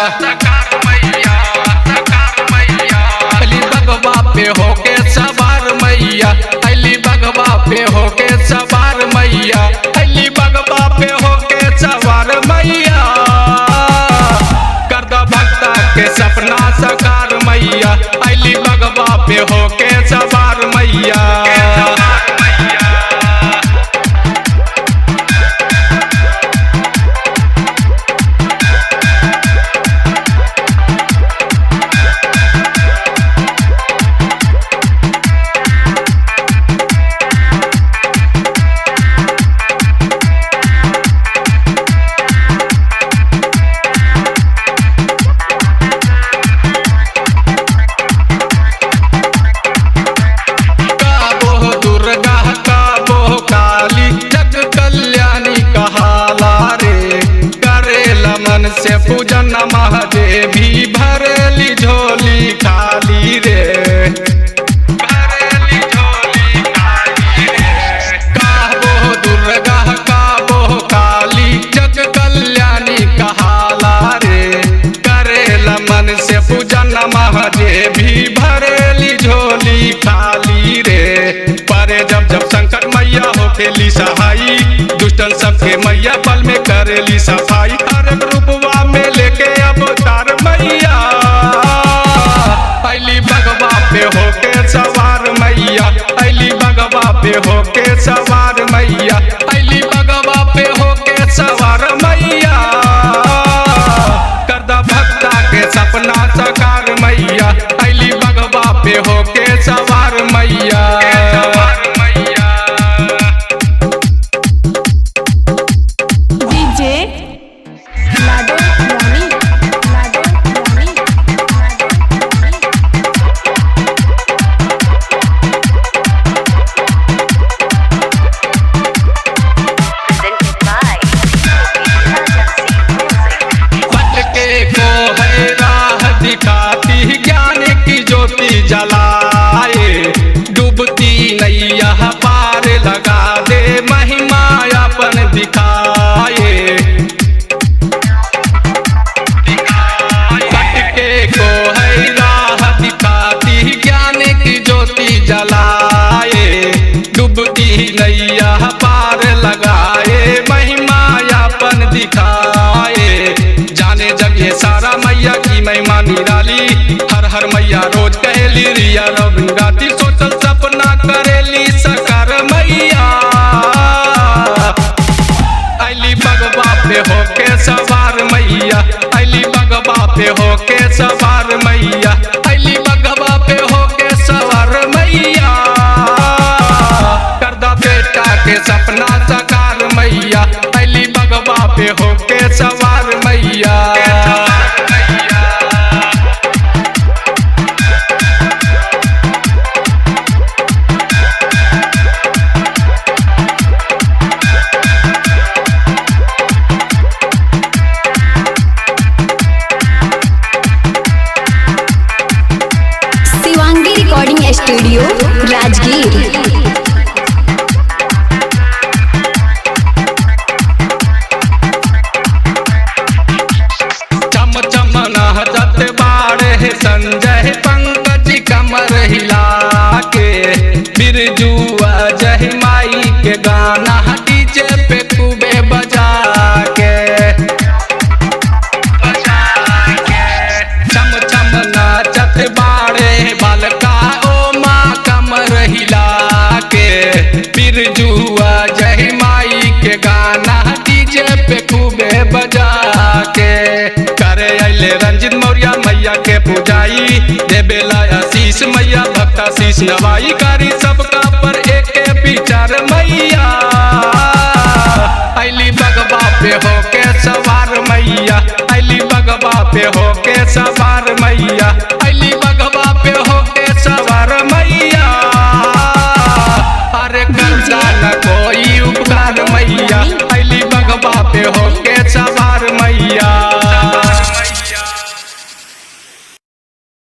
अली बगवा पे होके सवार मैया, अली बगवा पे होके सवार मैया, अली बगवा पे होके सवार मैया। कर द भक्ता के सपना साकार मैया, अली बगवा पे होके सवार मैया। से पूजन महादेवी भरली झोली खाली रे, भरली झोली खाली रे। काबो दुर्गा काबो काली जग कल्याणी कहाला रे, करेला मन से पूजन महादेवी भरली झोली खाली रे। परे जब जब संकट मैया होखेली सहाई, दुष्टन सबके मैया पल में करेली सफाई। हर एक रूपवा में लेके अवतार मैया, अली बगवा पे होके सवार मैया, अली बगवा पे होके सवार मैया, अली बगवा पे होके सवार मैया। कर द भक्ता के सपना साकार मैया, अली बगवा पे होके सवार मैया। दिखाती ज्ञान की ज्योति जलाए, डूबती नैया पार लगा दे, महिमा अपन दिखाए। भटके को है राह दिखाती ज्ञान की ज्योति जलाए, डूबती नैया पार लगाए, महिमा अपन दिखाए। जाने जग ये सारा मैया की महिमा निराली, हर हर मैया रोज कहेली रिया रविन गाती, सोचल सपना करेली साकार मैया। अली बगवा पे होके सवार मैया, अली बगवा पे होके सवार मैया, अली बगवा पे होके सवार मैया। कर द बेटा के सपना साकार मैया, अली बगवा पे होके सवार मैया। Shivangi recording studio Rajgir. संजय पंकज कमर हिला के, बिरजू अजय माई के गाना डीजे पे खूबे बजा के, चम चम नाचत बाड़े बालका ओ माँ कमर हिला के, बिरजू अजय माई के गाना डीजे पे खूबे बजा के। करे अले रंजित मौर्य मैया के पूजाई, देवेला आशीष मैया भक्ता शीश नवाई कर